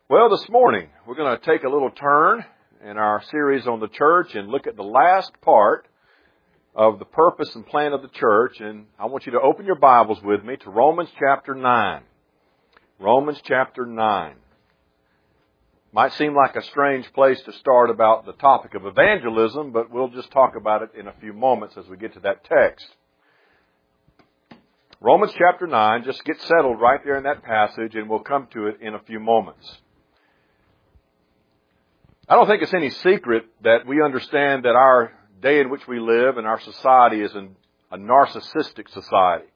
Well, this morning we're going to take a little turn in our series on the church and look at the last part of the purpose and plan of the church. And I want you to open your Bibles with me to Romans chapter 9. Romans chapter 9. Might seem like a strange place to start about the topic of evangelism, but we'll just talk about it in a few moments as we get to that text. Romans chapter 9, just get settled right there in that passage and we'll come to it in a few moments. I don't think it's any secret that we understand that our day in which we live and our society is a narcissistic society.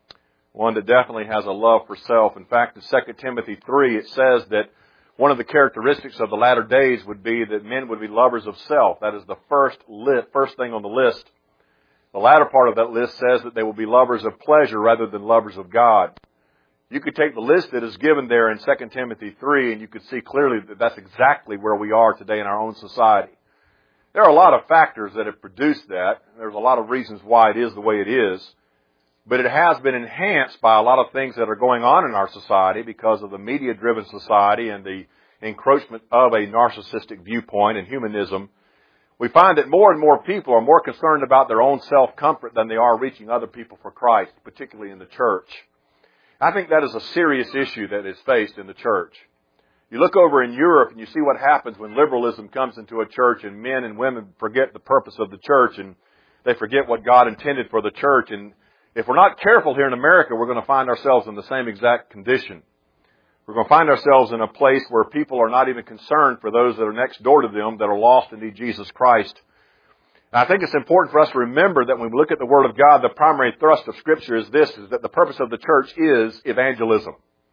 One that definitely has a love for self. In fact, in 2 Timothy 3, it says that one of the characteristics of the latter days would be that men would be lovers of self. That is the first thing on the list. The latter part of that list says that they will be lovers of pleasure rather than lovers of God. You could take the list that is given there in 2 Timothy 3 and you could see clearly that that's exactly where we are today in our own society. There are a lot of factors that have produced that. There's a lot of reasons why it is the way it is. But it has been enhanced by a lot of things that are going on in our society because of the media-driven society and the encroachment of a narcissistic viewpoint and humanism. We find that more and more people are more concerned about their own self-comfort than they are reaching other people for Christ, particularly in the church. I think that is a serious issue that is faced in the church. You look over in Europe and you see what happens when liberalism comes into a church and men and women forget the purpose of the church and they forget what God intended for the church. And if we're not careful here in America, we're going to find ourselves in the same exact condition. We're going to find ourselves in a place where people are not even concerned for those that are next door to them that are lost and need Jesus Christ. And I think it's important for us to remember that when we look at the Word of God, the primary thrust of Scripture is this, is that the purpose of the church is evangelism.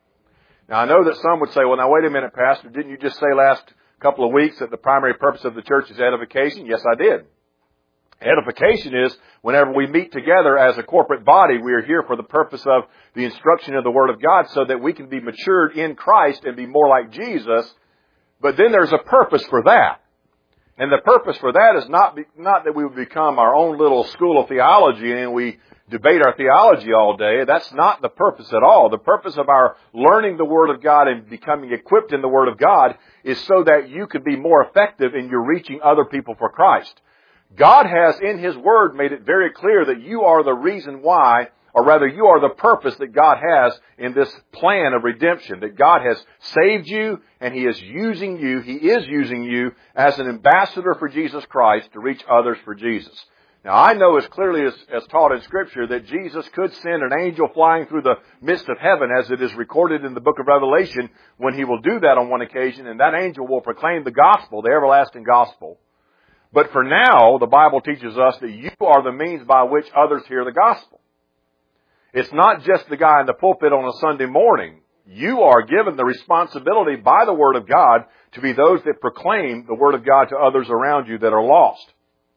Now, I know that some would say, well, now wait a minute, Pastor, didn't you just say last couple of weeks that the primary purpose of the church is edification? Yes, I did. Edification is whenever we meet together as a corporate body, we are here for the purpose of the instruction of the Word of God so that we can be matured in Christ and be more like Jesus. But then there's a purpose for that. And the purpose for that is not that we would become our own little school of theology and we debate our theology all day. That's not the purpose at all. The purpose of our learning the Word of God and becoming equipped in the Word of God is so that you can be more effective in your reaching other people for Christ. God has in His Word made it very clear that you are the reason why, or rather you are the purpose that God has in this plan of redemption. That God has saved you and He is using you as an ambassador for Jesus Christ to reach others for Jesus. Now I know as clearly as taught in Scripture that Jesus could send an angel flying through the midst of heaven as it is recorded in the book of Revelation when He will do that on one occasion, and that angel will proclaim the gospel, the everlasting gospel. But for now, the Bible teaches us that you are the means by which others hear the gospel. It's not just the guy in the pulpit on a Sunday morning. You are given the responsibility by the Word of God to be those that proclaim the Word of God to others around you that are lost.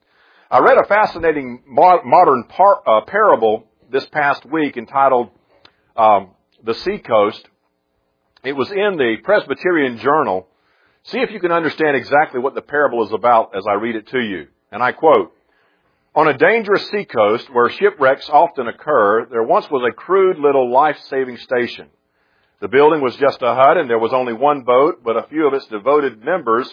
I read a fascinating modern parable this past week entitled The Seacoast. It was in the Presbyterian Journal. See if you can understand exactly what the parable is about as I read it to you. And I quote, "On a dangerous seacoast where shipwrecks often occur, there once was a crude little life-saving station. The building was just a hut and there was only one boat, but a few of its devoted members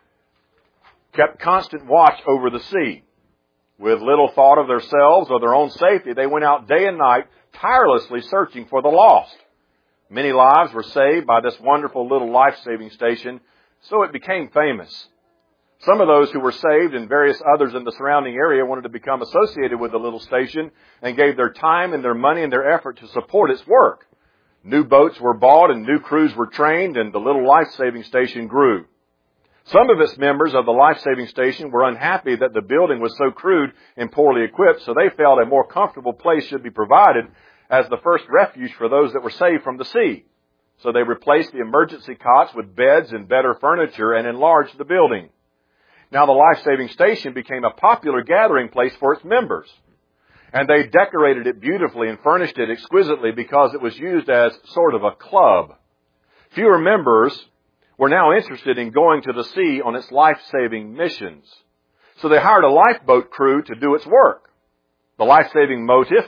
kept constant watch over the sea. With little thought of themselves or their own safety, they went out day and night tirelessly searching for the lost. Many lives were saved by this wonderful little life-saving station, so it became famous. Some of those who were saved and various others in the surrounding area wanted to become associated with the little station and gave their time and their money and their effort to support its work. New boats were bought and new crews were trained and the little life-saving station grew. Some of its members of the life-saving station were unhappy that the building was so crude and poorly equipped, so they felt a more comfortable place should be provided as the first refuge for those that were saved from the sea. So they replaced the emergency cots with beds and better furniture and enlarged the building. Now the life-saving station became a popular gathering place for its members. And they decorated it beautifully and furnished it exquisitely because it was used as sort of a club. Fewer members were now interested in going to the sea on its life-saving missions. So they hired a lifeboat crew to do its work. The life-saving motive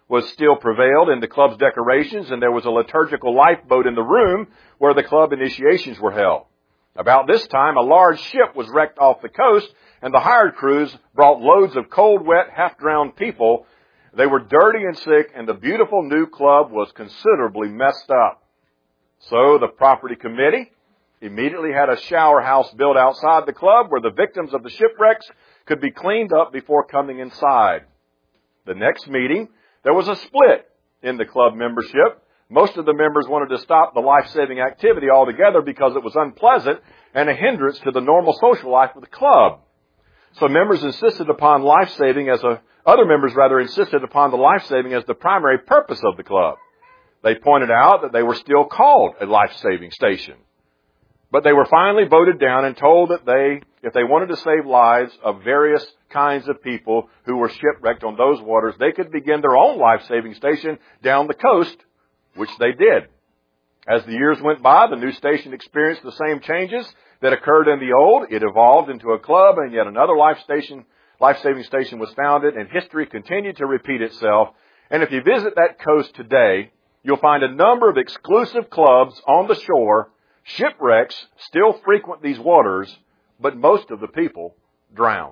still prevailed in the club's decorations, and there was a liturgical lifeboat in the room where the club initiations were held. About this time, a large ship was wrecked off the coast, and the hired crews brought loads of cold, wet, half-drowned people. They were dirty and sick, and the beautiful new club was considerably messed up. So the property committee immediately had a shower house built outside the club where the victims of the shipwrecks could be cleaned up before coming inside. The next meeting, there was a split in the club membership. Most of the members wanted to stop the life-saving activity altogether because it was unpleasant and a hindrance to the normal social life of the club. So members insisted upon life-saving other members insisted upon the life-saving as the primary purpose of the club. They pointed out that they were still called a life-saving station. But they were finally voted down and told that if they wanted to save lives of various kinds of people who were shipwrecked on those waters, they could begin their own life-saving station down the coast, which they did. As the years went by, the new station experienced the same changes that occurred in the old. It evolved into a club, and yet another life-saving station was founded, and history continued to repeat itself. And if you visit that coast today, you'll find a number of exclusive clubs on the shore. Shipwrecks still frequent these waters, but most of the people drown.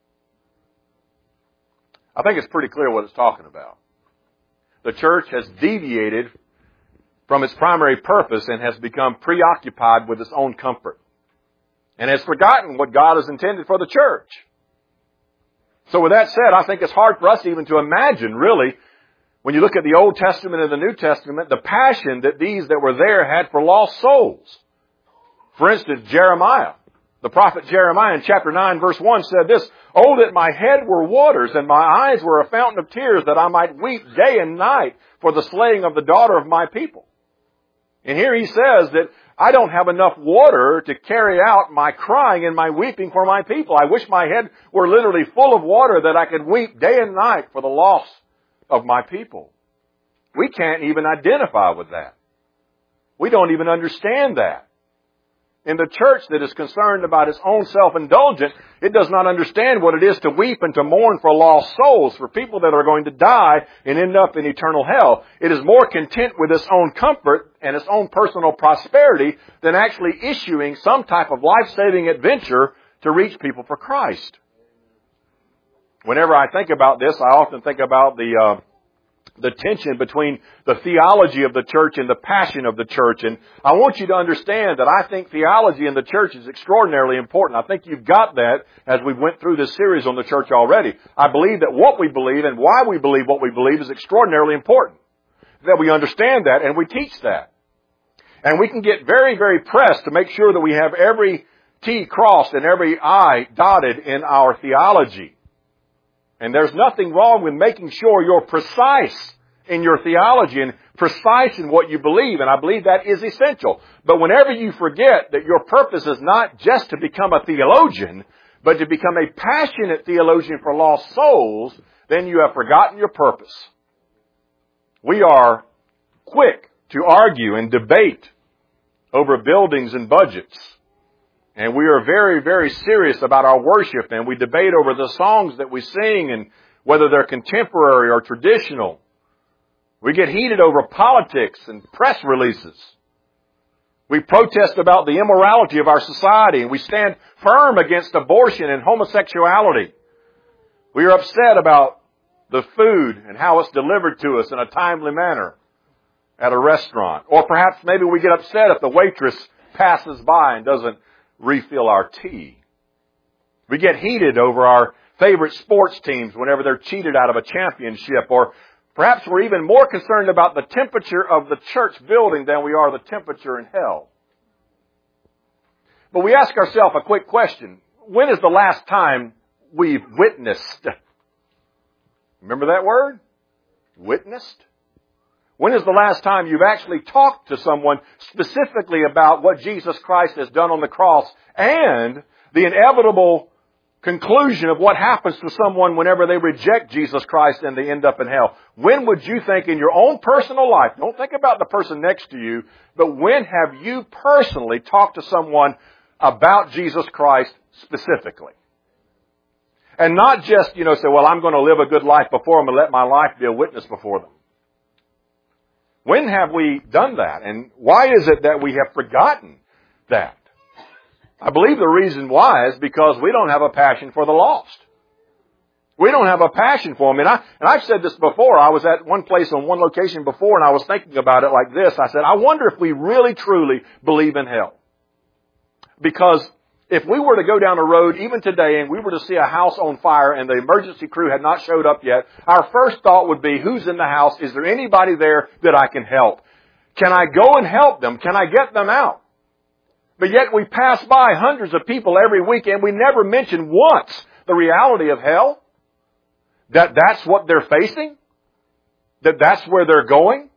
I think it's pretty clear what it's talking about. The church has deviated from its primary purpose and has become preoccupied with its own comfort, and has forgotten what God has intended for the church. So with that said, I think it's hard for us even to imagine, really, when you look at the Old Testament and the New Testament, the passion that these that were there had for lost souls. For instance, Jeremiah, the prophet Jeremiah in chapter 9 verse 1 said this, "Oh, that my head were waters and my eyes were a fountain of tears, that I might weep day and night for the slaying of the daughter of my people." And here he says that I don't have enough water to carry out my crying and my weeping for my people. I wish my head were literally full of water that I could weep day and night for the loss of my people. We can't even identify with that. We don't even understand that. In the church that is concerned about its own self-indulgence, it does not understand what it is to weep and to mourn for lost souls, for people that are going to die and end up in eternal hell. It is more content with its own comfort and its own personal prosperity than actually issuing some type of life-saving adventure to reach people for Christ. Whenever I think about this, I often think about the tension between the theology of the church and the passion of the church. And I want you to understand that I think theology in the church is extraordinarily important. I think you've got that as we went through this series on the church already. I believe that what we believe and why we believe what we believe is extraordinarily important. That we understand that and we teach that. And we can get very, very pressed to make sure that we have every T crossed and every I dotted in our theology. And there's nothing wrong with making sure you're precise in your theology and precise in what you believe. And I believe that is essential. But whenever you forget that your purpose is not just to become a theologian, but to become a passionate theologian for lost souls, then you have forgotten your purpose. We are quick to argue and debate over buildings and budgets. And we are very, very serious about our worship, and we debate over the songs that we sing and whether they're contemporary or traditional. We get heated over politics and press releases. We protest about the immorality of our society, and we stand firm against abortion and homosexuality. We are upset about the food and how it's delivered to us in a timely manner at a restaurant. Or perhaps maybe we get upset if the waitress passes by and doesn't refill our tea. We get heated over our favorite sports teams whenever they're cheated out of a championship, or perhaps we're even more concerned about the temperature of the church building than we are the temperature in hell. But we ask ourselves a quick question. When is the last time we've witnessed? Remember that word? Witnessed? When is the last time you've actually talked to someone specifically about what Jesus Christ has done on the cross and the inevitable conclusion of what happens to someone whenever they reject Jesus Christ and they end up in hell? When would you think in your own personal life, don't think about the person next to you, but when have you personally talked to someone about Jesus Christ specifically? And not just, say, well, I'm going to live a good life before them and let my life be a witness before them. When have we done that? And why is it that we have forgotten that? I believe the reason why is because we don't have a passion for the lost. We don't have a passion for them. And I've said this before. I was at one place on one location before, and I was thinking about it like this. I said, I wonder if we really, truly believe in hell. Because if we were to go down a road, even today, and we were to see a house on fire and the emergency crew had not showed up yet, our first thought would be, who's in the house? Is there anybody there that I can help? Can I go and help them? Can I get them out? But yet we pass by hundreds of people every week, and we never mention once the reality of hell. That's what they're facing. That's where they're going.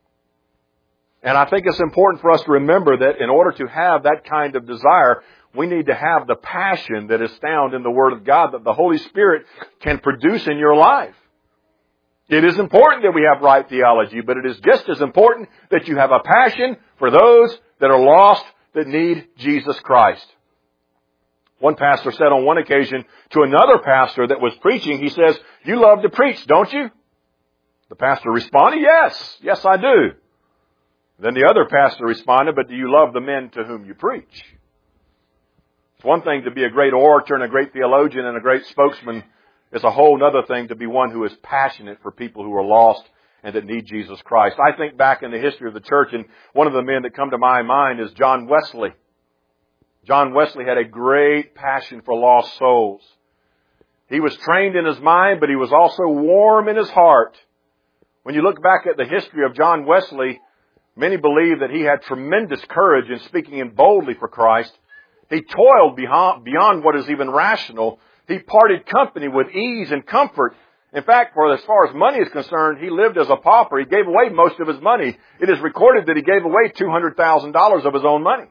And I think it's important for us to remember that in order to have that kind of desire, we need to have the passion that is found in the Word of God that the Holy Spirit can produce in your life. It is important that we have right theology, but it is just as important that you have a passion for those that are lost, that need Jesus Christ. One pastor said on one occasion to another pastor that was preaching, he says, you love to preach, don't you? The pastor responded, yes, I do. Then the other pastor responded, but do you love the men to whom you preach? It's one thing to be a great orator and a great theologian and a great spokesman. It's a whole other thing to be one who is passionate for people who are lost and that need Jesus Christ. I think back in the history of the church, and one of the men that come to my mind is John Wesley. John Wesley had a great passion for lost souls. He was trained in his mind, but he was also warm in his heart. When you look back at the history of John Wesley, many believe that he had tremendous courage in speaking in boldly for Christ. He toiled beyond what is even rational. He parted company with ease and comfort. In fact, as far as money is concerned, he lived as a pauper. He gave away most of his money. It is recorded that he gave away $200,000 of his own money.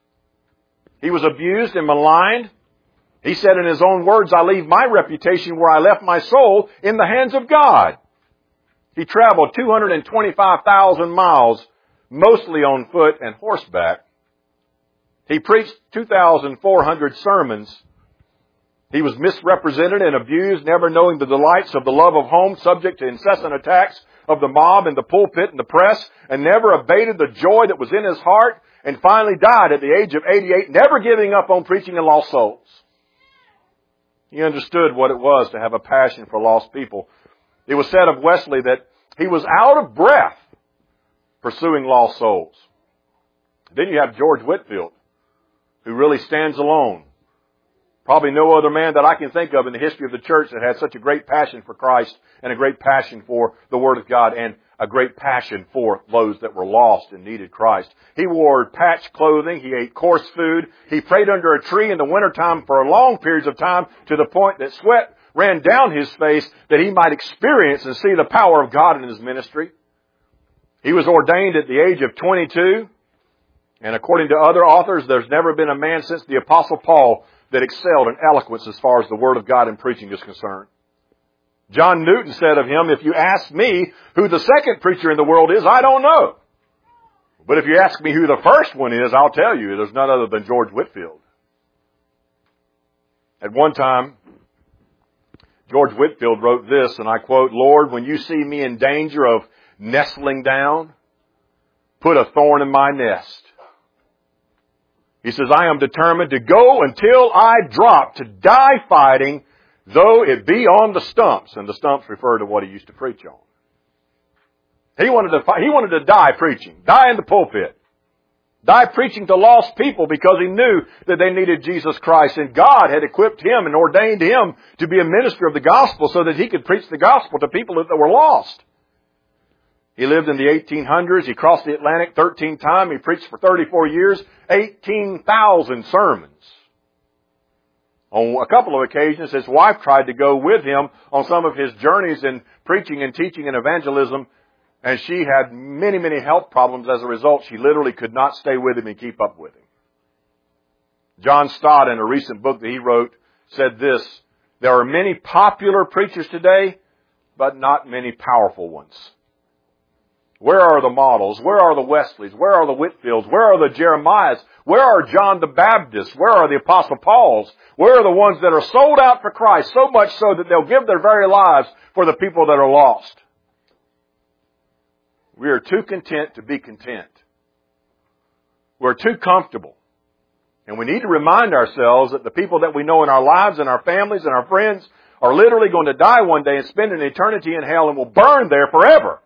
He was abused and maligned. He said in his own words, I leave my reputation where I left my soul, in the hands of God. He traveled 225,000 miles, mostly on foot and horseback. He preached 2,400 sermons. He was misrepresented and abused, never knowing the delights of the love of home, subject to incessant attacks of the mob and the pulpit and the press, and never abated the joy that was in his heart, and finally died at the age of 88, never giving up on preaching in lost souls. He understood what it was to have a passion for lost people. It was said of Wesley that he was out of breath pursuing lost souls. Then you have George Whitefield, who really stands alone. Probably no other man that I can think of in the history of the church that had such a great passion for Christ and a great passion for the Word of God and a great passion for those that were lost and needed Christ. He wore patched clothing. He ate coarse food. He prayed under a tree in the wintertime for long periods of time to the point that sweat ran down his face that he might experience and see the power of God in his ministry. He was ordained at the age of 22. And according to other authors, there's never been a man since the Apostle Paul that excelled in eloquence as far as the Word of God and preaching is concerned. John Newton said of him, if you ask me who the second preacher in the world is, I don't know. But if you ask me who the first one is, I'll tell you, there's none other than George Whitefield. At one time, George Whitefield wrote this, and I quote, Lord, when you see me in danger of nestling down, put a thorn in my nest. He says, I am determined to go until I drop, to die fighting, though it be on the stumps. And the stumps refer to what he used to preach on. He wanted to die preaching, die in the pulpit, die preaching to lost people because he knew that they needed Jesus Christ. And God had equipped him and ordained him to be a minister of the gospel so that he could preach the gospel to people that were lost. He lived in the 1800s. He crossed the Atlantic 13 times. He preached for 34 years, 18,000 sermons. On a couple of occasions, his wife tried to go with him on some of his journeys in preaching and teaching and evangelism, and she had many, many health problems as a result. She literally could not stay with him and keep up with him. John Stott, in a recent book that he wrote, said this, there are many popular preachers today, but not many powerful ones. Where are the models? Where are the Wesleys? Where are the Whitfields? Where are the Jeremiahs? Where are John the Baptist? Where are the Apostle Pauls? Where are the ones that are sold out for Christ, so much so that they'll give their very lives for the people that are lost? We are too content to be content. We're too comfortable. And we need to remind ourselves that the people that we know in our lives and our families and our friends are literally going to die one day and spend an eternity in hell and will burn there forever.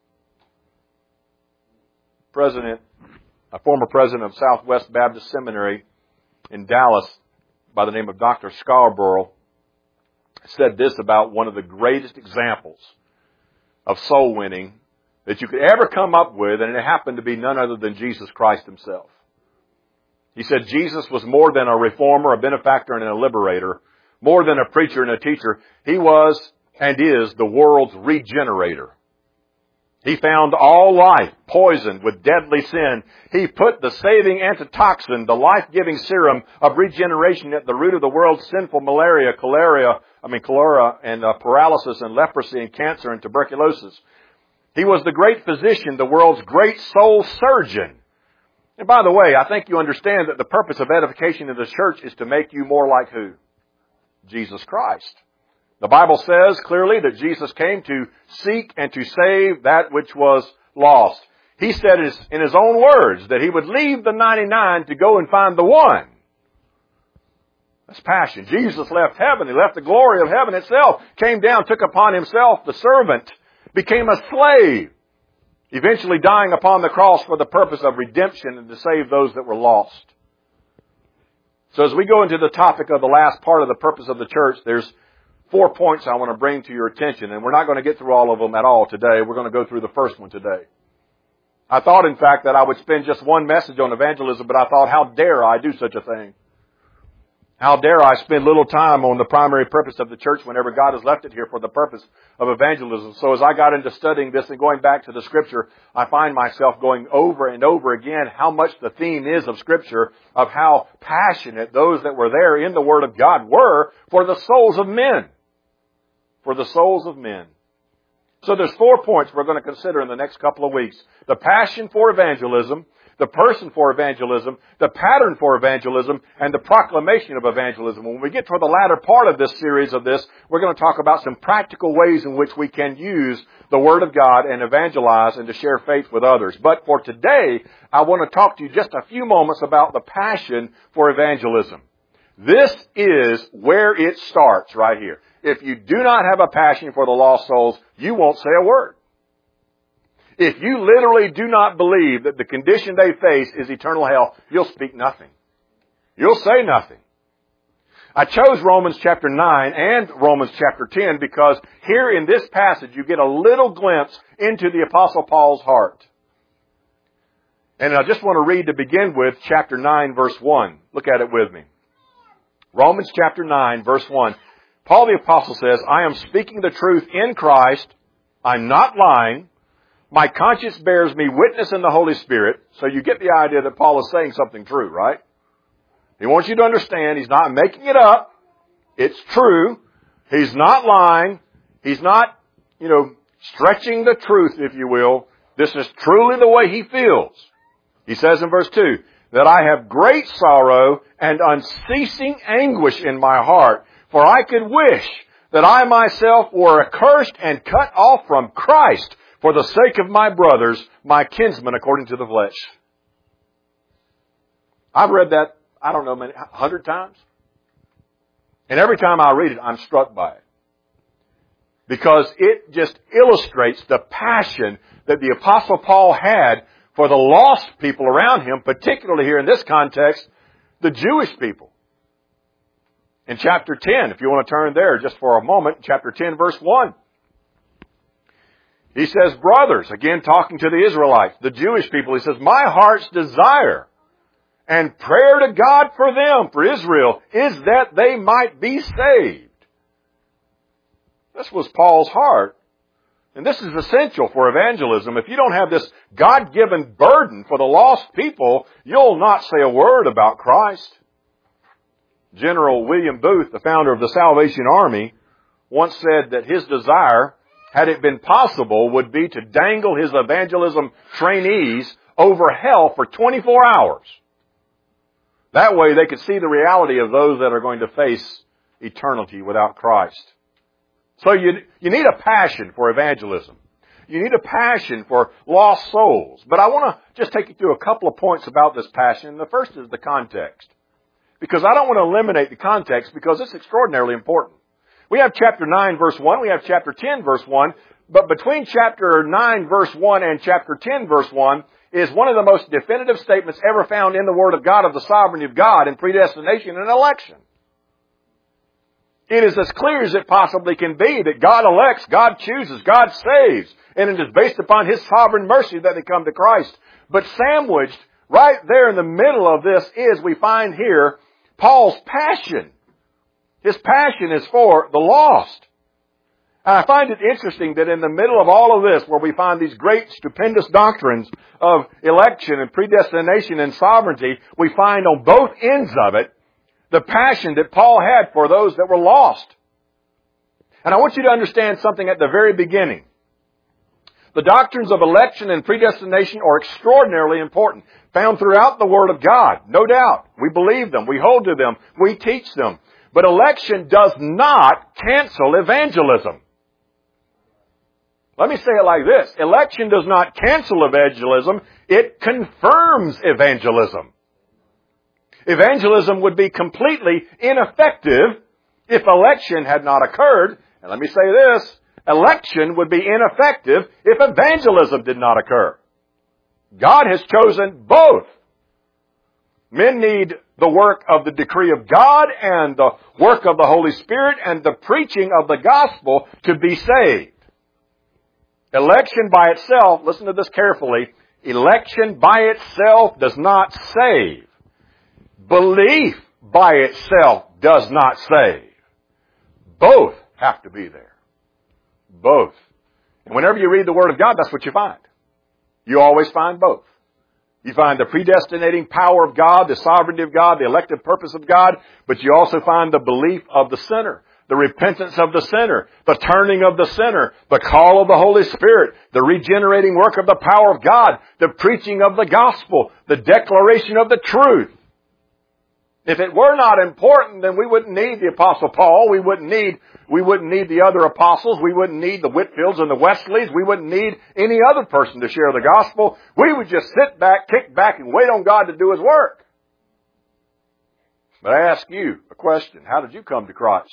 A former president of Southwest Baptist Seminary in Dallas by the name of Dr. Scarborough said this about one of the greatest examples of soul winning that you could ever come up with, and it happened to be none other than Jesus Christ himself. He said Jesus was more than a reformer, a benefactor, and a liberator, more than a preacher and a teacher. He was and is the world's regenerator. He found all life poisoned with deadly sin. He put the saving antitoxin, the life-giving serum of regeneration at the root of the world's sinful malaria, cholera, and paralysis and leprosy and cancer and tuberculosis. He was the great physician, the world's great soul surgeon. And by the way, I think you understand that the purpose of edification in the church is to make you more like who? Jesus Christ. The Bible says clearly that Jesus came to seek and to save that which was lost. He said in His own words that He would leave the 99 to go and find the one. That's passion. Jesus left heaven. He left the glory of heaven itself, came down, took upon Himself the servant, became a slave, eventually dying upon the cross for the purpose of redemption and to save those that were lost. So as we go into the topic of the last part of the purpose of the church, there's 4 points I want to bring to your attention, and we're not going to get through all of them at all today. We're going to go through the first one today. I thought, in fact, that I would spend just one message on evangelism, but I thought, how dare I do such a thing? How dare I spend little time on the primary purpose of the church whenever God has left it here for the purpose of evangelism? So as I got into studying this and going back to the Scripture, I find myself going over and over again how much the theme is of Scripture, of how passionate those that were there in the Word of God were for the souls of men. For the souls of men. So there's 4 points we're going to consider in the next couple of weeks. The passion for evangelism, the person for evangelism, the pattern for evangelism, and the proclamation of evangelism. When we get toward the latter part of this series of this, we're going to talk about some practical ways in which we can use the Word of God and evangelize and to share faith with others. But for today, I want to talk to you just a few moments about the passion for evangelism. This is where it starts right here. If you do not have a passion for the lost souls, you won't say a word. If you literally do not believe that the condition they face is eternal hell, you'll speak nothing. You'll say nothing. I chose Romans chapter 9 and Romans chapter 10 because here in this passage you get a little glimpse into the Apostle Paul's heart. And I just want to read to begin with chapter 9 verse 1. Look at it with me. Romans chapter 9 verse 1. Paul the Apostle says, I am speaking the truth in Christ. I'm not lying. My conscience bears me witness in the Holy Spirit. So you get the idea that Paul is saying something true, right? He wants you to understand he's not making it up. It's true. He's not lying. He's not, stretching the truth, if you will. This is truly the way he feels. He says in verse 2, that I have great sorrow and unceasing anguish in my heart. For I could wish that I myself were accursed and cut off from Christ for the sake of my brothers, my kinsmen according to the flesh. I've read that, 100 times. And every time I read it, I'm struck by it. Because it just illustrates the passion that the Apostle Paul had for the lost people around him, particularly here in this context, the Jewish people. In chapter 10, if you want to turn there just for a moment, chapter 10, verse 1. He says, brothers, again talking to the Israelites, the Jewish people, he says, my heart's desire and prayer to God for them, for Israel, is that they might be saved. This was Paul's heart. And this is essential for evangelism. If you don't have this God-given burden for the lost people, you'll not say a word about Christ. General William Booth, the founder of the Salvation Army, once said that his desire had it been possible, would be to dangle his evangelism trainees over hell for 24 hours. That way they could see the reality of those that are going to face eternity without Christ. So you need a passion for evangelism. You need a passion for lost souls. But I want to just take you through a couple of points about this passion. The first is the context. Because I don't want to eliminate the context because it's extraordinarily important. We have chapter 9 verse 1, we have chapter 10 verse 1, but between chapter 9 verse 1 and chapter 10 verse 1 is one of the most definitive statements ever found in the Word of God of the sovereignty of God and predestination and election. It is as clear as it possibly can be that God elects, God chooses, God saves, and it is based upon His sovereign mercy that they come to Christ. But sandwiched right there in the middle of this is, we find here, Paul's passion. His passion is for the lost. And I find it interesting that in the middle of all of this, where we find these great, stupendous doctrines of election and predestination and sovereignty, we find on both ends of it the passion that Paul had for those that were lost. And I want you to understand something at the very beginning. The doctrines of election and predestination are extraordinarily important, found throughout the Word of God, no doubt. We believe them, we hold to them, we teach them. But election does not cancel evangelism. Let me say it like this. Election does not cancel evangelism. It confirms evangelism. Evangelism would be completely ineffective if election had not occurred. And let me say this. Election would be ineffective if evangelism did not occur. God has chosen both. Men need the work of the decree of God and the work of the Holy Spirit and the preaching of the gospel to be saved. Election by itself, listen to this carefully, election by itself does not save. Belief by itself does not save. Both have to be there. Both. And whenever you read the Word of God, that's what you find. You always find both. You find the predestinating power of God, the sovereignty of God, the elective purpose of God, but you also find the belief of the sinner, the repentance of the sinner, the turning of the sinner, the call of the Holy Spirit, the regenerating work of the power of God, the preaching of the gospel, the declaration of the truth. If it were not important, then we wouldn't need the Apostle Paul. We wouldn't need the other apostles. We wouldn't need the Whitfields and the Wesleys. We wouldn't need any other person to share the gospel. We would just sit back, kick back, and wait on God to do His work. But I ask you a question. How did you come to Christ?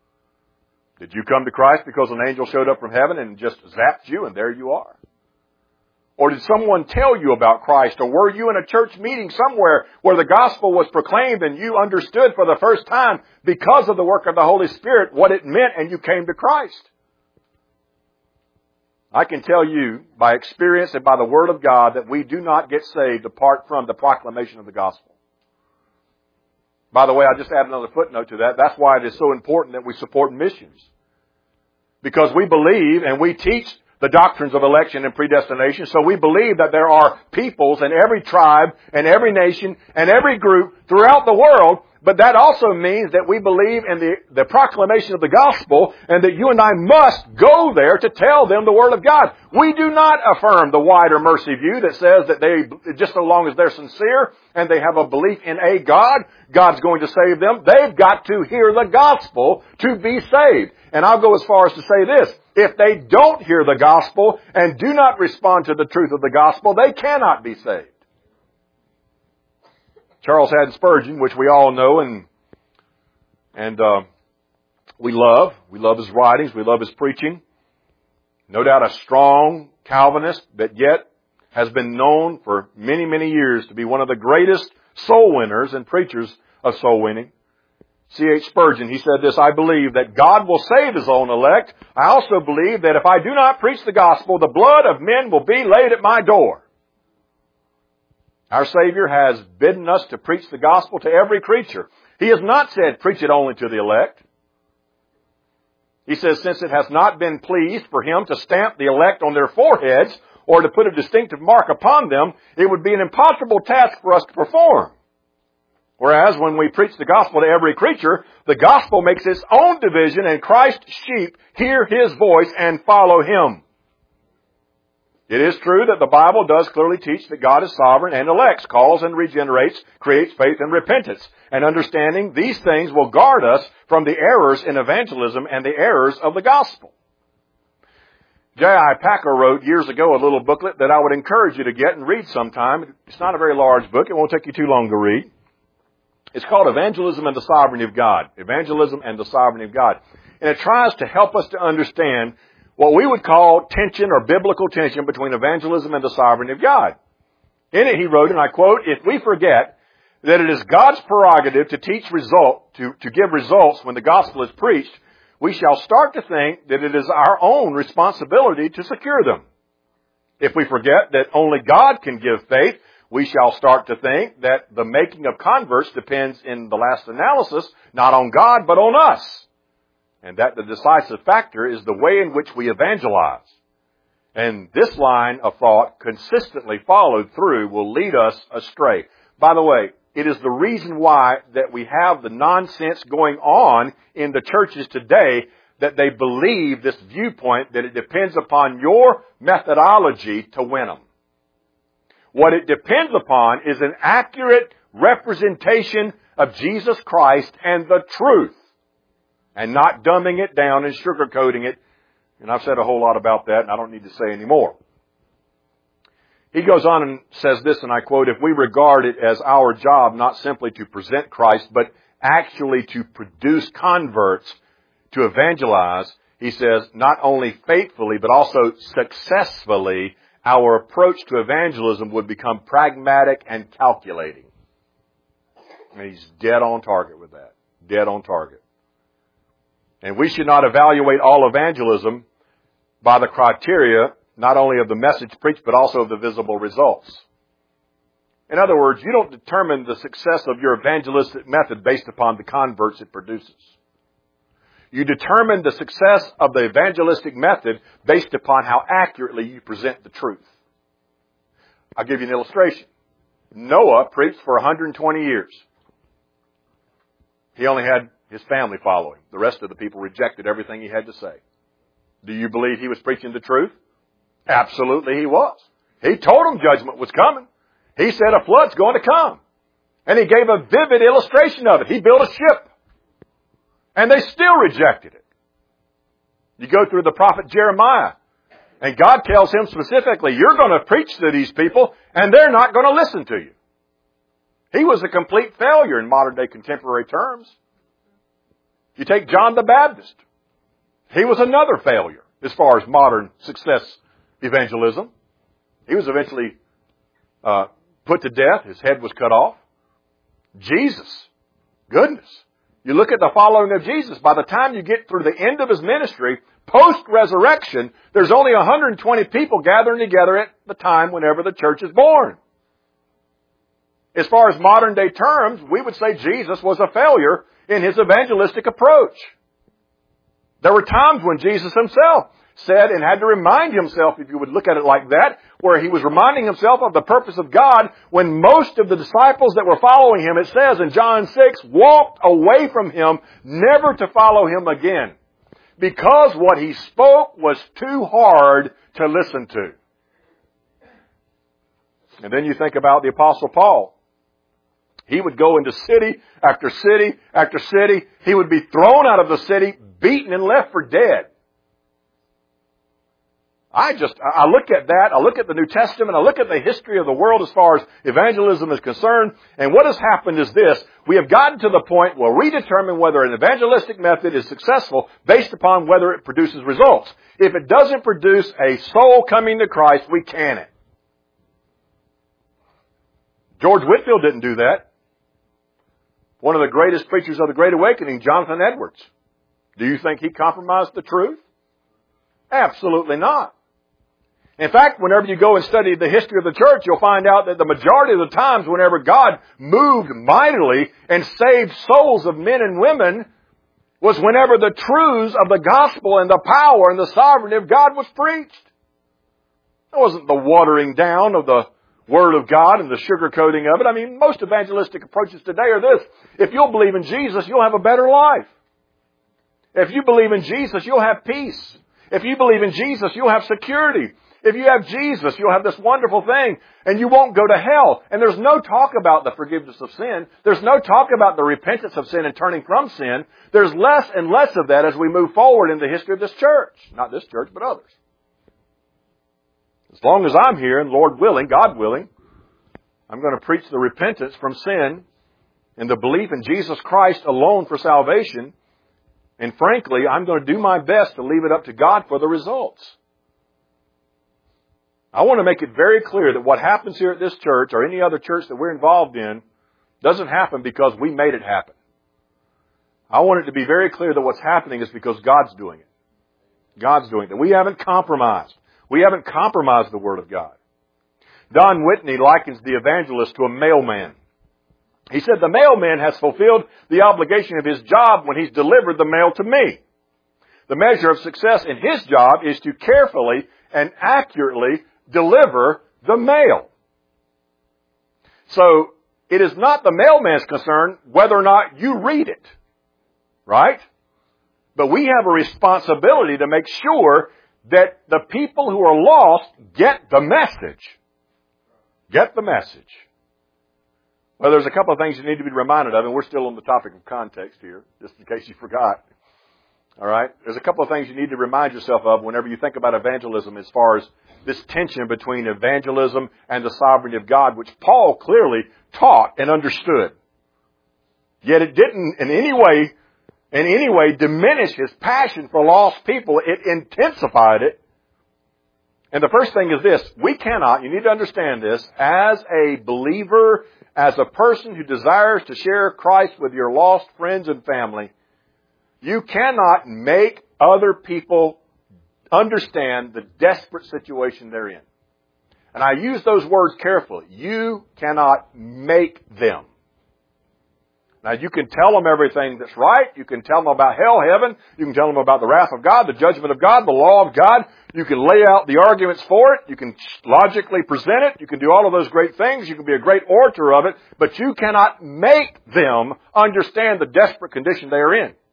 Did you come to Christ because an angel showed up from heaven and just zapped you and there you are? Or did someone tell you about Christ? Or were you in a church meeting somewhere where the gospel was proclaimed and you understood for the first time because of the work of the Holy Spirit what it meant and you came to Christ? I can tell you by experience and by the Word of God that we do not get saved apart from the proclamation of the gospel. By the way, I just add another footnote to that. That's why it is so important that we support missions. Because we believe and we teach the doctrines of election and predestination. So we believe that there are peoples in every tribe and every nation and every group throughout the world. But that also means that we believe in the proclamation of the gospel and that you and I must go there to tell them the Word of God. We do not affirm the wider mercy view that says that they, just so long as they're sincere and they have a belief in a God, God's going to save them. They've got to hear the gospel to be saved. And I'll go as far as to say this. If they don't hear the gospel and do not respond to the truth of the gospel, they cannot be saved. Charles Haddon Spurgeon, which we all know and we love. We love his writings. We love his preaching. No doubt a strong Calvinist, but yet has been known for many, many years to be one of the greatest soul winners and preachers of soul winning. C.H. Spurgeon, he said this, I believe that God will save His own elect. I also believe that if I do not preach the gospel, the blood of men will be laid at my door. Our Savior has bidden us to preach the gospel to every creature. He has not said, preach it only to the elect. He says, since it has not been pleased for Him to stamp the elect on their foreheads or to put a distinctive mark upon them, it would be an impossible task for us to perform. Whereas when we preach the gospel to every creature, the gospel makes its own division and Christ's sheep hear His voice and follow Him. It is true that the Bible does clearly teach that God is sovereign and elects, calls and regenerates, creates faith and repentance. And understanding these things will guard us from the errors in evangelism and the errors of the gospel. J.I. Packer wrote years ago a little booklet that I would encourage you to get and read sometime. It's not a very large book. It won't take you too long to read. It's called Evangelism and the Sovereignty of God. Evangelism and the Sovereignty of God. And it tries to help us to understand what we would call tension or biblical tension between evangelism and the sovereignty of God. In it he wrote, and I quote, "If we forget that it is God's prerogative to to give results when the gospel is preached, we shall start to think that it is our own responsibility to secure them. If we forget that only God can give faith, we shall start to think that the making of converts depends in the last analysis not on God but on us, and that the decisive factor is the way in which we evangelize. And this line of thought, consistently followed through, will lead us astray." By the way, it is the reason why that we have the nonsense going on in the churches today, that they believe this viewpoint that it depends upon your methodology to win them. What it depends upon is an accurate representation of Jesus Christ and the truth, and not dumbing it down and sugarcoating it. And I've said a whole lot about that, and I don't need to say any more. He goes on and says this, and I quote, "If we regard it as our job not simply to present Christ, but actually to produce converts, to evangelize," he says, "not only faithfully, but also successfully, our approach to evangelism would become pragmatic and calculating." And he's dead on target with that. Dead on target. And we should not evaluate all evangelism by the criteria not only of the message preached, but also of the visible results. In other words, you don't determine the success of your evangelistic method based upon the converts it produces. You determine the success of the evangelistic method based upon how accurately you present the truth. I'll give you an illustration. Noah preached for 120 years. He only had his family following. The rest of the people rejected everything he had to say. Do you believe he was preaching the truth? Absolutely he was. He told them judgment was coming. He said a flood's going to come. And he gave a vivid illustration of it. He built a ship. And they still rejected it. You go through the prophet Jeremiah, and God tells him specifically, you're going to preach to these people, and they're not going to listen to you. He was a complete failure in modern day contemporary terms. You take John the Baptist. He was another failure as far as modern success evangelism. He was eventually put to death. His head was cut off. Jesus. Goodness. You look at the following of Jesus. By the time you get through the end of his ministry, post-resurrection, there's only 120 people gathering together at the time whenever the church is born. As far as modern day terms, we would say Jesus was a failure in his evangelistic approach. There were times when Jesus himself said and had to remind himself, if you would look at it like that, where he was reminding himself of the purpose of God when most of the disciples that were following him, it says in John 6, walked away from him, never to follow him again, because what he spoke was too hard to listen to. And then you think about the Apostle Paul. He would go into city after city after city. He would be thrown out of the city, beaten and left for dead. I look at that, I look at the New Testament, I look at the history of the world as far as evangelism is concerned, and what has happened is this: we have gotten to the point where we determine whether an evangelistic method is successful based upon whether it produces results. If it doesn't produce a soul coming to Christ, we can it. George Whitefield didn't do that. One of the greatest preachers of the Great Awakening, Jonathan Edwards. Do you think he compromised the truth? Absolutely not. In fact, whenever you go and study the history of the church, you'll find out that the majority of the times whenever God moved mightily and saved souls of men and women was whenever the truths of the gospel and the power and the sovereignty of God was preached. It wasn't the watering down of the Word of God and the sugarcoating of it. I mean, most evangelistic approaches today are this. If you'll believe in Jesus, you'll have a better life. If you believe in Jesus, you'll have peace. If you believe in Jesus, you'll have security. If you have Jesus, you'll have this wonderful thing, and you won't go to hell. And there's no talk about the forgiveness of sin. There's no talk about the repentance of sin and turning from sin. There's less and less of that as we move forward in the history of this church. Not this church, but others. As long as I'm here, and Lord willing, God willing, I'm going to preach the repentance from sin and the belief in Jesus Christ alone for salvation. And frankly, I'm going to do my best to leave it up to God for the results. I want to make it very clear that what happens here at this church or any other church that we're involved in doesn't happen because we made it happen. I want it to be very clear that what's happening is because God's doing it. God's doing it. We haven't compromised. We haven't compromised the Word of God. Don Whitney likens the evangelist to a mailman. He said, the mailman has fulfilled the obligation of his job when he's delivered the mail to me. The measure of success in his job is to carefully and accurately deliver the mail. So, it is not the mailman's concern whether or not you read it. Right? But we have a responsibility to make sure that the people who are lost get the message. Get the message. Well, there's a couple of things you need to be reminded of, and we're still on the topic of context here, just in case you forgot. All right? There's a couple of things you need to remind yourself of whenever you think about evangelism as far as this tension between evangelism and the sovereignty of God, which Paul clearly taught and understood. Yet it didn't in any way diminish his passion for lost people. It intensified it. And the first thing is this. You need to understand this, as a believer, as a person who desires to share Christ with your lost friends and family, you cannot make other people understand the desperate situation they're in. And I use those words carefully. You cannot make them. Now, you can tell them everything that's right. You can tell them about hell, heaven. You can tell them about the wrath of God, the judgment of God, the law of God. You can lay out the arguments for it. You can logically present it. You can do all of those great things. You can be a great orator of it. But you cannot make them understand the desperate condition they are in.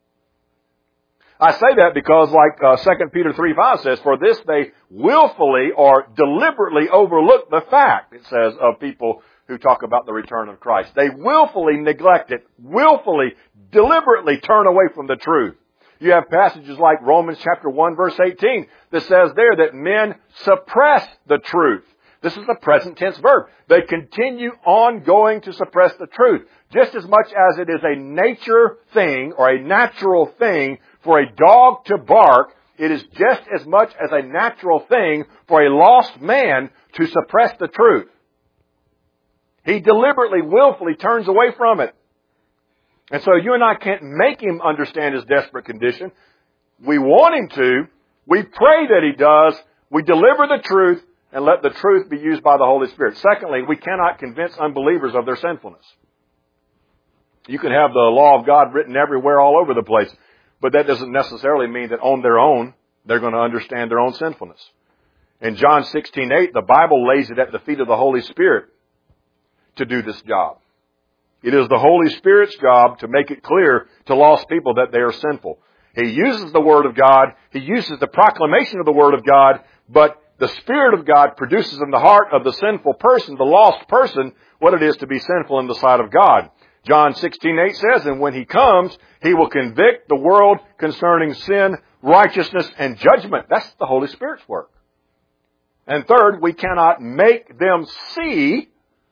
I say that because, like 2 Peter 3:5 says, for this they willfully or deliberately overlook the fact, it says, of people who talk about the return of Christ. They willfully neglect it, willfully, deliberately turn away from the truth. You have passages like Romans chapter 1 verse 18 that says there that men suppress the truth. This is a present tense verb. They continue on going to suppress the truth. Just as much as it is a nature thing or a natural thing for a dog to bark, it is just as much as a natural thing for a lost man to suppress the truth. He deliberately, willfully turns away from it. And so you and I can't make him understand his desperate condition. We want him to. We pray that he does. We deliver the truth and let the truth be used by the Holy Spirit. Secondly, we cannot convince unbelievers of their sinfulness. You can have the law of God written everywhere all over the place, but that doesn't necessarily mean that on their own they're going to understand their own sinfulness. In John 16:8, the Bible lays it at the feet of the Holy Spirit to do this job. It is the Holy Spirit's job to make it clear to lost people that they are sinful. He uses the Word of God. He uses the proclamation of the Word of God, but the Spirit of God produces in the heart of the sinful person, the lost person, what it is to be sinful in the sight of God. John 16:8 says, and when He comes, He will convict the world concerning sin, righteousness, and judgment. That's the Holy Spirit's work. And third, we cannot make them see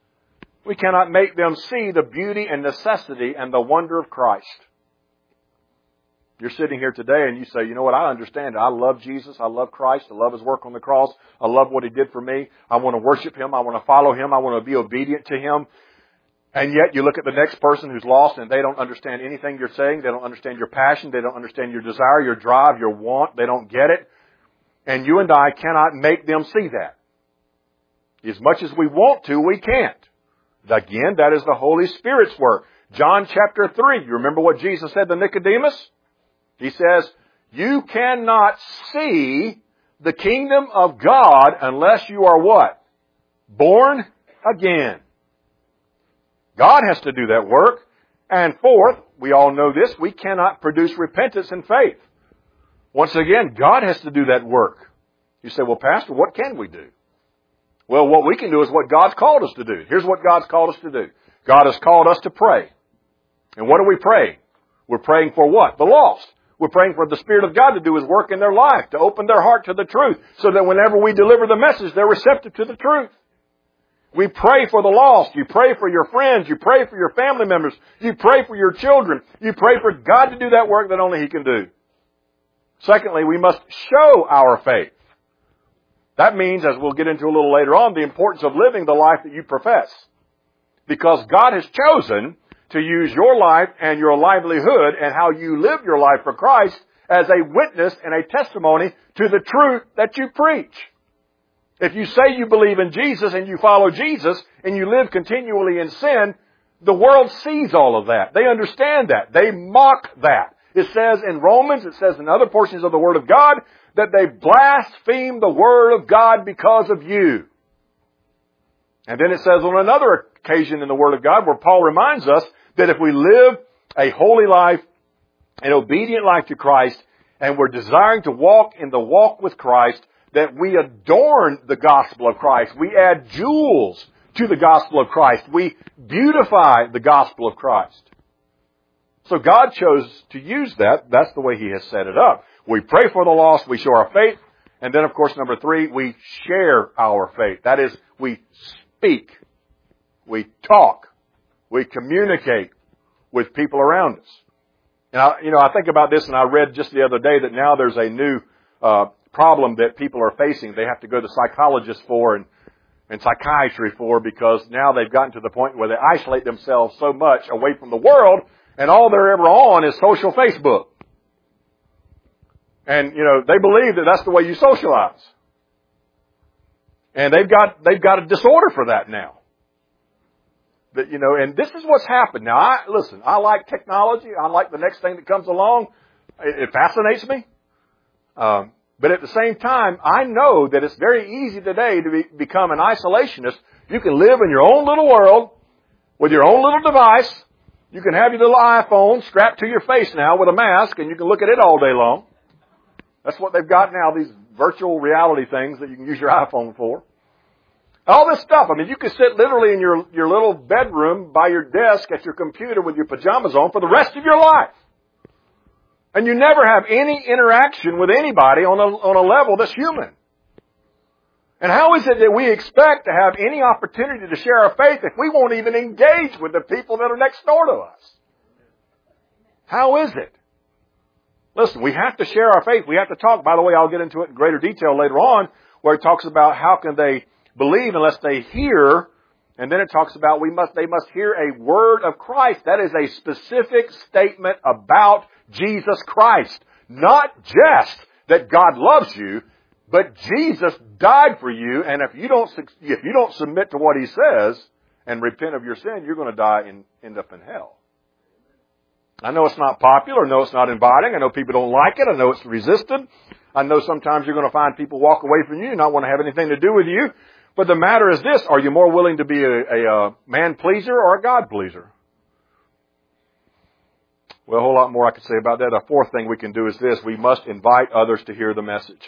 the beauty and necessity and the wonder of Christ. You're sitting here today and you say, you know what, I understand it. I love Jesus. I love Christ. I love His work on the cross. I love what He did for me. I want to worship Him. I want to follow Him. I want to be obedient to Him. And yet you look at the next person who's lost and they don't understand anything you're saying. They don't understand your passion. They don't understand your desire, your drive, your want. They don't get it. And you and I cannot make them see that. As much as we want to, we can't. Again, that is the Holy Spirit's work. John chapter 3, you remember what Jesus said to Nicodemus? He says, you cannot see the kingdom of God unless you are what? Born again. God has to do that work. And fourth, we all know this, we cannot produce repentance and faith. Once again, God has to do that work. You say, well, Pastor, what can we do? Well, what we can do is what God's called us to do. Here's what God's called us to do. God has called us to pray. And what are we praying? We're praying for what? The lost. We're praying for the Spirit of God to do His work in their life, to open their heart to the truth, so that whenever we deliver the message, they're receptive to the truth. We pray for the lost. You pray for your friends. You pray for your family members. You pray for your children. You pray for God to do that work that only He can do. Secondly, we must show our faith. That means, as we'll get into a little later on, the importance of living the life that you profess. Because God has chosen to use your life and your livelihood and how you live your life for Christ as a witness and a testimony to the truth that you preach. If you say you believe in Jesus and you follow Jesus and you live continually in sin, the world sees all of that. They understand that. They mock that. It says in Romans, it says in other portions of the Word of God, that they blaspheme the Word of God because of you. And then it says on another occasion in the Word of God where Paul reminds us that if we live a holy life, an obedient life to Christ, and we're desiring to walk in the walk with Christ, that we adorn the gospel of Christ. We add jewels to the gospel of Christ. We beautify the gospel of Christ. So God chose to use that. That's the way He has set it up. We pray for the lost. We show our faith. And then, of course, number 3, we share our faith. That is, we speak. We talk. We communicate with people around us. And I think about this, and I read just the other day that now there's a new problem that people are facing. They have to go to psychologists for and psychiatry for, because now they've gotten to the point where they isolate themselves so much away from the world, and all they're ever on is social Facebook. And, they believe that that's the way you socialize. And they've got a disorder for that now. That, and this is what's happened. Now, I like technology. I like the next thing that comes along. It fascinates me. But at the same time, I know that it's very easy today to become an isolationist. You can live in your own little world with your own little device. You can have your little iPhone strapped to your face now with a mask, and you can look at it all day long. That's what they've got now, these virtual reality things that you can use your iPhone for. All this stuff. I mean, you can sit literally in your little bedroom by your desk at your computer with your pajamas on for the rest of your life. And you never have any interaction with anybody on a level that's human. And how is it that we expect to have any opportunity to share our faith if we won't even engage with the people that are next door to us? How is it? Listen, we have to share our faith. We have to talk. By the way, I'll get into it in greater detail later on, where it talks about how can they believe unless they hear. And then it talks about they must hear a word of Christ. That is a specific statement about Jesus Christ. Not just that God loves you, but Jesus died for you. And if you don't submit to what He says and repent of your sin, you're going to die and end up in hell. I know it's not popular. I know it's not inviting. I know people don't like it. I know it's resisted. I know sometimes you're going to find people walk away from you, not want to have anything to do with you. But the matter is this: are you more willing to be a man pleaser or a God pleaser? Well, a whole lot more I could say about that. A fourth thing we can do is this: we must invite others to hear the message.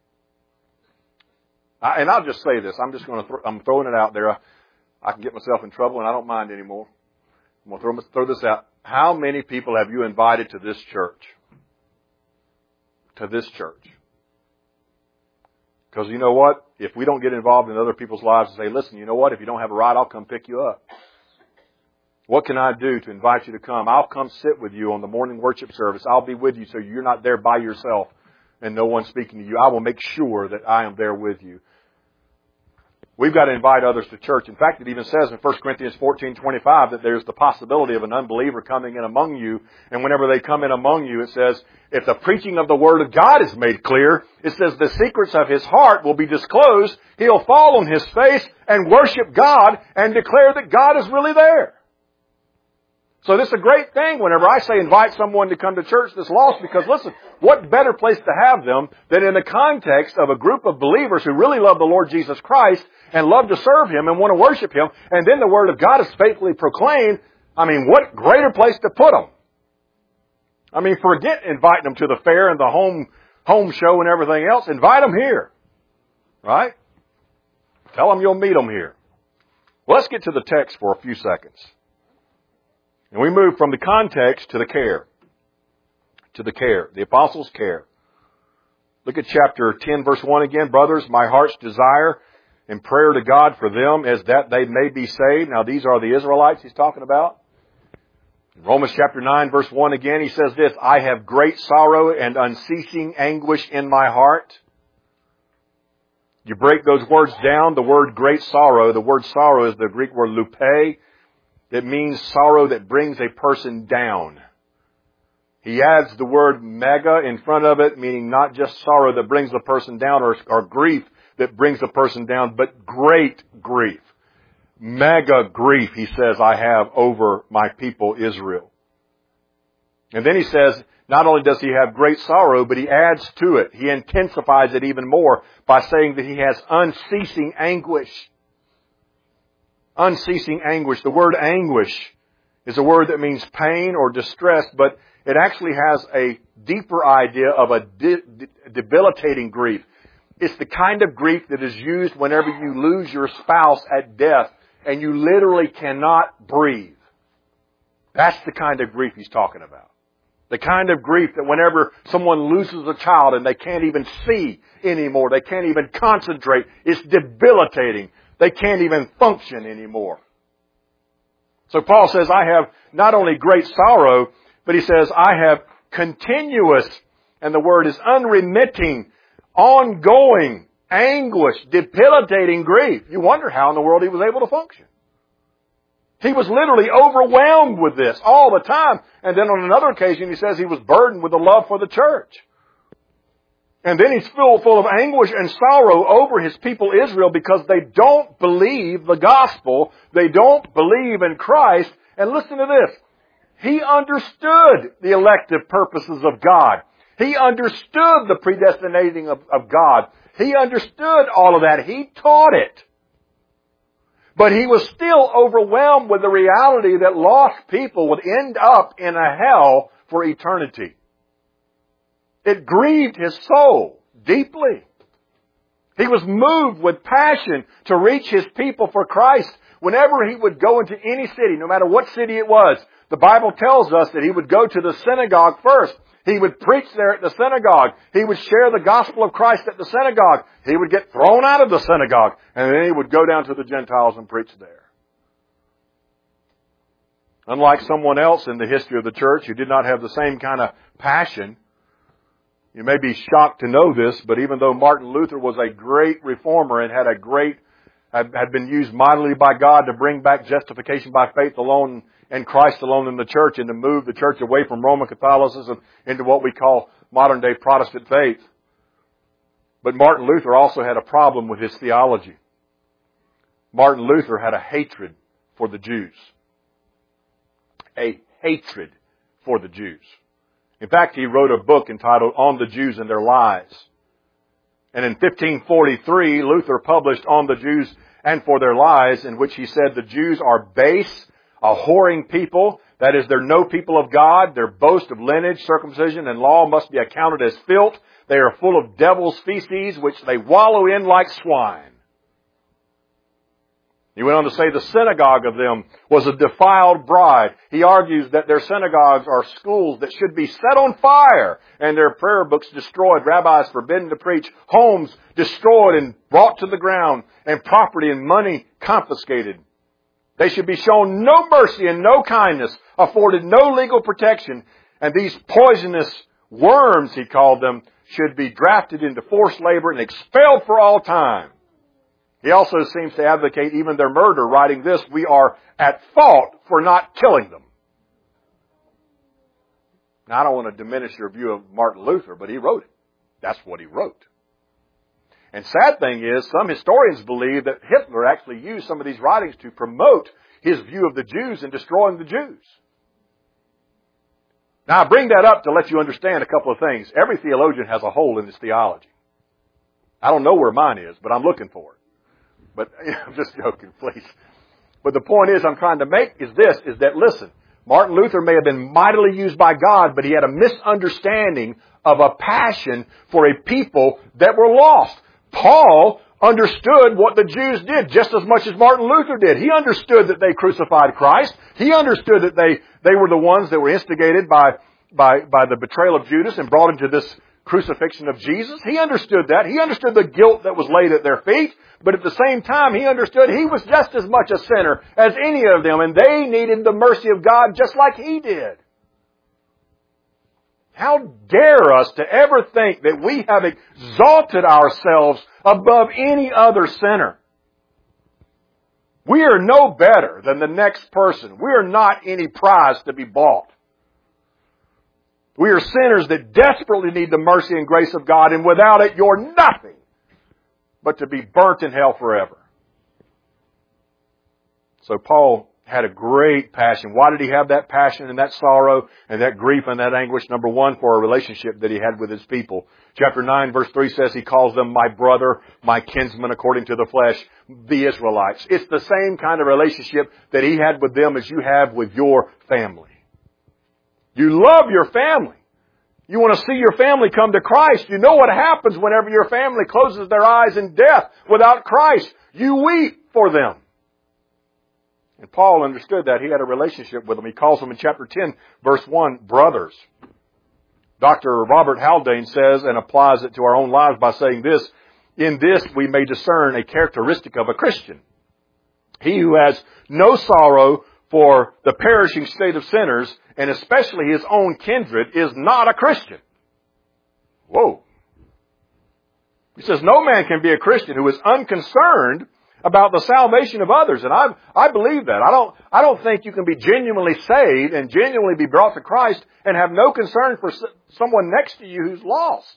And I'll just say this: I'm throwing it out there. I can get myself in trouble, and I don't mind anymore. I'm going to throw this out. How many people have you invited to this church? To this church. Because you know what? If we don't get involved in other people's lives and say, listen, you know what? If you don't have a ride, I'll come pick you up. What can I do to invite you to come? I'll come sit with you on the morning worship service. I'll be with you so you're not there by yourself and no one's speaking to you. I will make sure that I am there with you. We've got to invite others to church. In fact, it even says in 1 Corinthians 14:25 that there's the possibility of an unbeliever coming in among you. And whenever they come in among you, it says, if the preaching of the Word of God is made clear, it says the secrets of his heart will be disclosed. He'll fall on his face and worship God and declare that God is really there. So this is a great thing whenever I say invite someone to come to church that's lost, because listen, what better place to have them than in the context of a group of believers who really love the Lord Jesus Christ and love to serve Him and want to worship Him, and then the Word of God is faithfully proclaimed. I mean, what greater place to put them? I mean, forget inviting them to the fair and the home show and everything else. Invite them here. Right? Tell them you'll meet them here. Well, let's get to the text for a few seconds. And we move from the context to the care. To the care. The apostles' care. Look at chapter 10, verse 1 again. Brothers, my heart's desire and prayer to God for them is that they may be saved. Now, these are the Israelites he's talking about. In Romans chapter 9, verse 1 again, he says this, I have great sorrow and unceasing anguish in my heart. You break those words down, the word great sorrow, the word sorrow is the Greek word lupe. It means sorrow that brings a person down. He adds the word mega in front of it, meaning not just sorrow that brings the person down or grief that brings the person down, but great grief. Mega grief, he says, I have over my people Israel. And then he says, not only does he have great sorrow, but he adds to it. He intensifies it even more by saying that he has unceasing anguish. Unceasing anguish. The word anguish is a word that means pain or distress, but it actually has a deeper idea of a debilitating grief. It's the kind of grief that is used whenever you lose your spouse at death and you literally cannot breathe. That's the kind of grief he's talking about. The kind of grief that whenever someone loses a child and they can't even see anymore, they can't even concentrate, it's debilitating. They can't even function anymore. So Paul says, I have not only great sorrow, but he says, I have continuous, and the word is unremitting, ongoing anguish, debilitating grief. You wonder how in the world he was able to function. He was literally overwhelmed with this all the time. And then on another occasion, he says he was burdened with the love for the church. And then he's full of anguish and sorrow over his people Israel because they don't believe the gospel. They don't believe in Christ. And listen to this. He understood the elective purposes of God. He understood the predestinating of God. He understood all of that. He taught it. But he was still overwhelmed with the reality that lost people would end up in a hell for eternity. It grieved his soul deeply. He was moved with passion to reach his people for Christ. Whenever he would go into any city, no matter what city it was, the Bible tells us that he would go to the synagogue first. He would preach there at the synagogue. He would share the gospel of Christ at the synagogue. He would get thrown out of the synagogue. And then he would go down to the Gentiles and preach there. Unlike someone else in the history of the church who did not have the same kind of passion, you may be shocked to know this, but even though Martin Luther was a great reformer and had been used mightily by God to bring back justification by faith alone and Christ alone in the church and to move the church away from Roman Catholicism into what we call modern day Protestant faith. But Martin Luther also had a problem with his theology. Martin Luther had a hatred for the Jews. A hatred for the Jews. In fact, he wrote a book entitled On the Jews and Their Lies. And in 1543, Luther published On the Jews and for Their Lies, in which he said the Jews are base, a whoring people. That is, they're no people of God. Their boast of lineage, circumcision, and law must be accounted as filth. They are full of devil's feces, which they wallow in like swine. He went on to say the synagogue of them was a defiled bride. He argues that their synagogues are schools that should be set on fire and their prayer books destroyed, rabbis forbidden to preach, homes destroyed and brought to the ground, and property and money confiscated. They should be shown no mercy and no kindness, afforded no legal protection, and these poisonous worms, he called them, should be drafted into forced labor and expelled for all time. He also seems to advocate even their murder, writing this, we are at fault for not killing them. Now, I don't want to diminish your view of Martin Luther, but he wrote it. That's what he wrote. And sad thing is, some historians believe that Hitler actually used some of these writings to promote his view of the Jews and destroying the Jews. Now, I bring that up to let you understand a couple of things. Every theologian has a hole in his theology. I don't know where mine is, but I'm looking for it. But I'm just joking, please. But the point I'm trying to make is that listen, Martin Luther may have been mightily used by God, but he had a misunderstanding of a passion for a people that were lost. Paul understood what the Jews did just as much as Martin Luther did. He understood that they crucified Christ. He understood that they were the ones that were instigated by the betrayal of Judas and brought into this crucifixion of Jesus. He understood that. He understood the guilt that was laid at their feet. But at the same time, he understood he was just as much a sinner as any of them, and they needed the mercy of God just like he did. How dare us to ever think that we have exalted ourselves above any other sinner? We are no better than the next person. We are not any prize to be bought. We are sinners that desperately need the mercy and grace of God, and without it, you're nothing but to be burnt in hell forever. So Paul had a great passion. Why did he have that passion and that sorrow and that grief and that anguish? Number one, for a relationship that he had with his people. Chapter 9, verse 3 says he calls them my brother, my kinsman according to the flesh, the Israelites. It's the same kind of relationship that he had with them as you have with your family. You love your family. You want to see your family come to Christ. You know what happens whenever your family closes their eyes in death without Christ. You weep for them. And Paul understood that. He had a relationship with them. He calls them in chapter 10, verse 1, brothers. Dr. Robert Haldane says and applies it to our own lives by saying this, in this we may discern a characteristic of a Christian. He who has no sorrow for the perishing state of sinners, and especially his own kindred, is not a Christian. Whoa. He says no man can be a Christian who is unconcerned about the salvation of others. And I believe that. I don't think you can be genuinely saved and genuinely be brought to Christ and have no concern for someone next to you who's lost.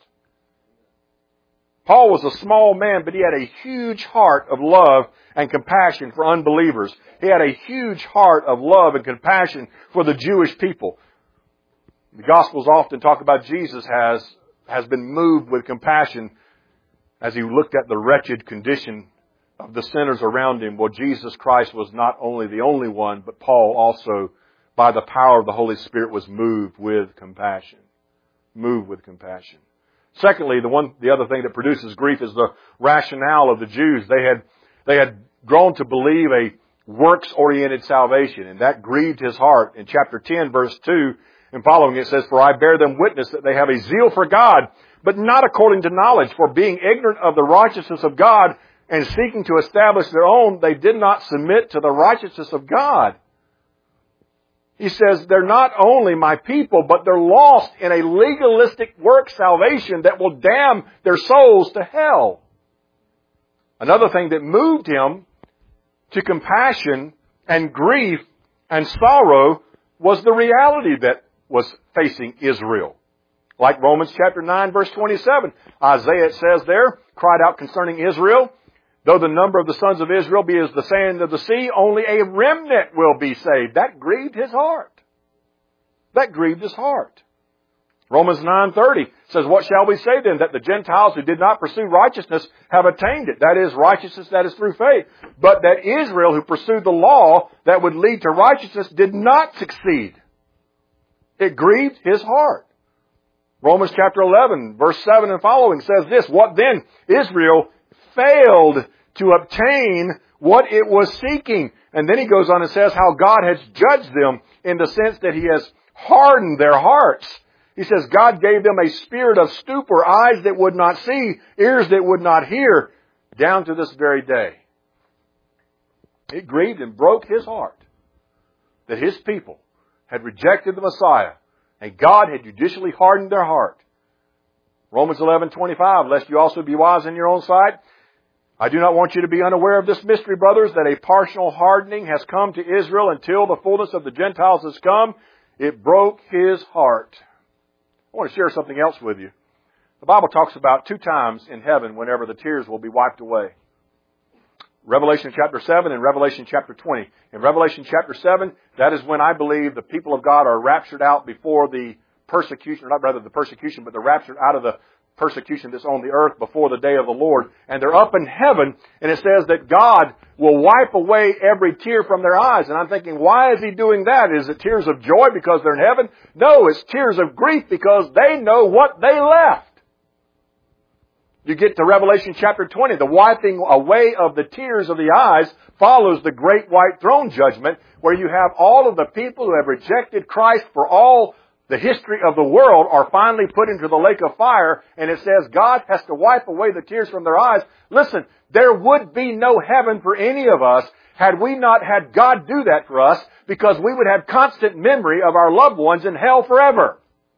Paul was a small man, but he had a huge heart of love and compassion for unbelievers. He had a huge heart of love and compassion for the Jewish people. The Gospels often talk about Jesus has been moved with compassion as he looked at the wretched condition of the sinners around him. Well, Jesus Christ was not only the only one, but Paul also, by the power of the Holy Spirit, was moved with compassion. Moved with compassion. Secondly, the other thing that produces grief is the rationale of the Jews. They had grown to believe a works-oriented salvation, and that grieved his heart. In chapter 10, verse 2 and following, it says, "For I bear them witness that they have a zeal for God, but not according to knowledge. For being ignorant of the righteousness of God and seeking to establish their own, they did not submit to the righteousness of God." He says they're not only my people, but they're lost in a legalistic work salvation that will damn their souls to hell. Another thing that moved him to compassion and grief and sorrow was the reality that was facing Israel. Like Romans chapter 9, verse 27. Isaiah, it says there, cried out concerning Israel, "Though the number of the sons of Israel be as the sand of the sea, only a remnant will be saved." That grieved his heart. That grieved his heart. Romans 9:30 says, "What shall we say then? That the Gentiles who did not pursue righteousness have attained it. That is, righteousness that is through faith. But that Israel who pursued the law that would lead to righteousness did not succeed." It grieved his heart. Romans chapter 11, verse 7 and following says this, "What then? Israel failed to obtain what it was seeking." And then he goes on and says how God has judged them in the sense that he has hardened their hearts. He says God gave them a spirit of stupor, eyes that would not see, ears that would not hear, down to this very day. It grieved and broke his heart that his people had rejected the Messiah and God had judicially hardened their heart. Romans 11:25, "Lest you also be wise in your own sight, I do not want you to be unaware of this mystery, brothers, that a partial hardening has come to Israel until the fullness of the Gentiles has come." It broke his heart. I want to share something else with you. The Bible talks about 2 times in heaven whenever the tears will be wiped away. Revelation chapter 7 and Revelation chapter 20. In Revelation chapter 7, that is when I believe the people of God are raptured out before the persecution, or not rather the persecution, but they're raptured out of the persecution that's on the earth before the day of the Lord. And they're up in heaven, and it says that God will wipe away every tear from their eyes. And I'm thinking, why is He doing that? Is it tears of joy because they're in heaven? No, it's tears of grief because they know what they left. You get to Revelation chapter 20, the wiping away of the tears of the eyes follows the great white throne judgment, where you have all of the people who have rejected Christ for all the history of the world are finally put into the lake of fire, and it says God has to wipe away the tears from their eyes. Listen, there would be no heaven for any of us had we not had God do that for us, because we would have constant memory of our loved ones in hell forever.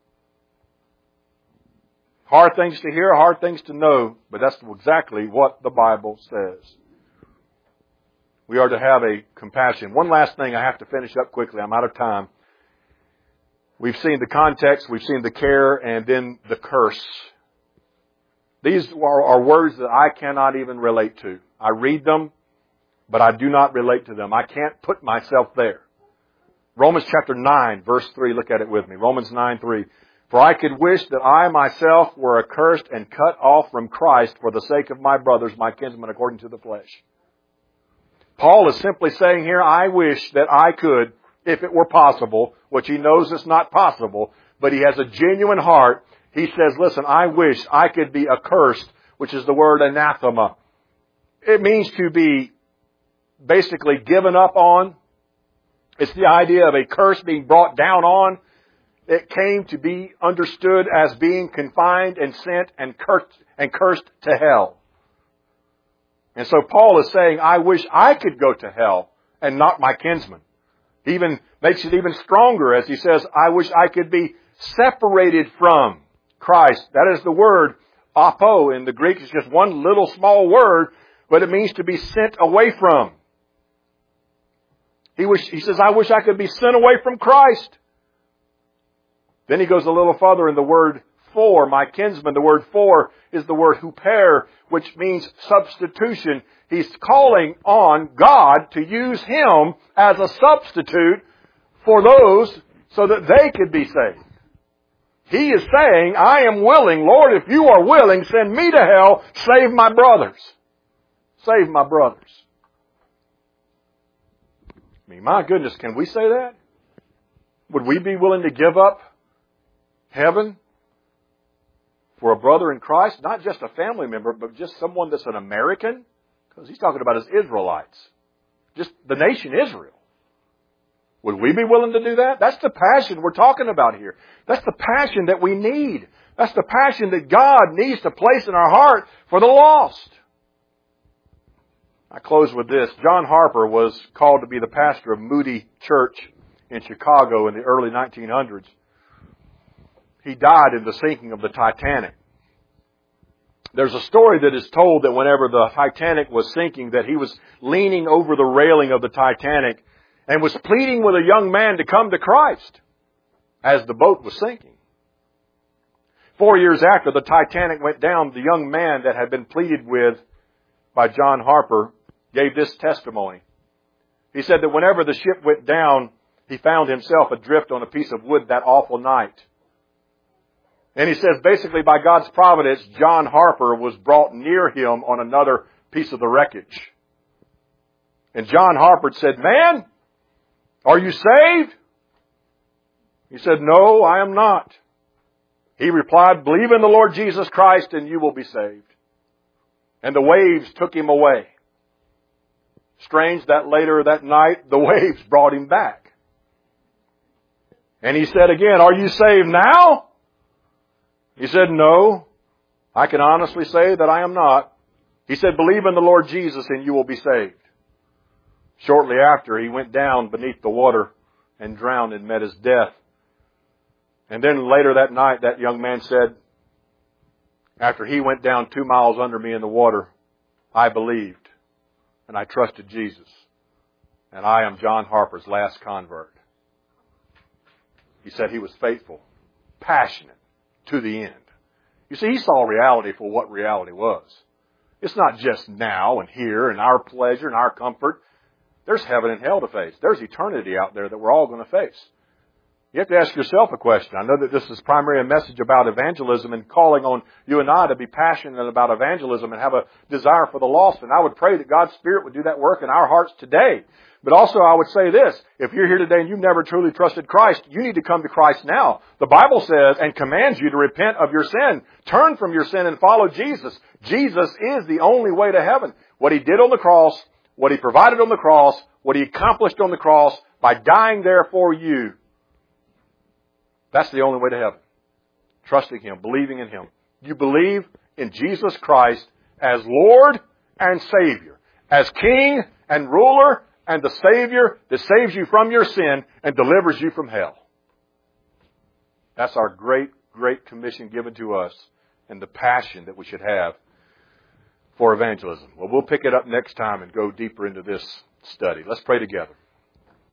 Hard things to hear, hard things to know, but that's exactly what the Bible says. We are to have a compassion. One last thing I have to finish up quickly. I'm out of time. We've seen the context, we've seen the care, and then the curse. These are words that I cannot even relate to. I read them, but I do not relate to them. I can't put myself there. Romans chapter 9, verse 3, look at it with me. Romans 9:3. For I could wish that I myself were accursed and cut off from Christ for the sake of my brothers, my kinsmen, according to the flesh. Paul is simply saying here, I wish that I could, if it were possible, which he knows is not possible, but he has a genuine heart. He says, listen, I wish I could be accursed, which is the word anathema. It means to be basically given up on. It's the idea of a curse being brought down on. It came to be understood as being confined and sent and cursed to hell. And so Paul is saying, I wish I could go to hell and not my kinsmen. He even makes it even stronger as he says, I wish I could be separated from Christ. That is the word apo in the Greek. It's just one little small word, but it means to be sent away from. He says, I wish I could be sent away from Christ. Then he goes a little further in the word for, my kinsman. The word for is the word huper, which means substitution. He's calling on God to use him as a substitute for those so that they could be saved. He is saying, I am willing, Lord, if you are willing, send me to hell, save my brothers. Save my brothers. I mean, my goodness, can we say that? Would we be willing to give up heaven for a brother in Christ? Not just a family member, but just someone that's an American? Because he's talking about his Israelites. Just the nation Israel. Would we be willing to do that? That's the passion we're talking about here. That's the passion that we need. That's the passion that God needs to place in our heart for the lost. I close with this. John Harper was called to be the pastor of Moody Church in Chicago in the early 1900s. He died in the sinking of the Titanic. There's a story that is told that whenever the Titanic was sinking, that he was leaning over the railing of the Titanic and was pleading with a young man to come to Christ as the boat was sinking. 4 years after the Titanic went down, the young man that had been pleaded with by John Harper gave this testimony. He said that whenever the ship went down, he found himself adrift on a piece of wood that awful night. And he says basically by God's providence, John Harper was brought near him on another piece of the wreckage. And John Harper said, man, are you saved? He said, no, I am not. He replied, believe in the Lord Jesus Christ and you will be saved. And the waves took him away. Strange that later that night, the waves brought him back. And he said again, are you saved now? He said, no, I can honestly say that I am not. He said, believe in the Lord Jesus and you will be saved. Shortly after, he went down beneath the water and drowned and met his death. And then later that night, that young man said, after he went down 2 miles under me in the water, I believed and I trusted Jesus. And I am John Harper's last convert. He said he was faithful, passionate, to the end. You see, he saw reality for what reality was. It's not just now and here and our pleasure and our comfort. There's heaven and hell to face. There's eternity out there that we're all going to face. You have to ask yourself a question. I know that this is primarily a message about evangelism and calling on you and I to be passionate about evangelism and have a desire for the lost. And I would pray that God's Spirit would do that work in our hearts today. But also I would say this, if you're here today and you've never truly trusted Christ, you need to come to Christ now. The Bible says and commands you to repent of your sin. Turn from your sin and follow Jesus. Jesus is the only way to heaven. What He did on the cross, what He provided on the cross, what He accomplished on the cross by dying there for you. That's the only way to heaven. Trusting Him, believing in Him. You believe in Jesus Christ as Lord and Savior, as King and ruler and the Savior that saves you from your sin and delivers you from hell. That's our great, great commission given to us and the passion that we should have for evangelism. Well, we'll pick it up next time and go deeper into this study. Let's pray together.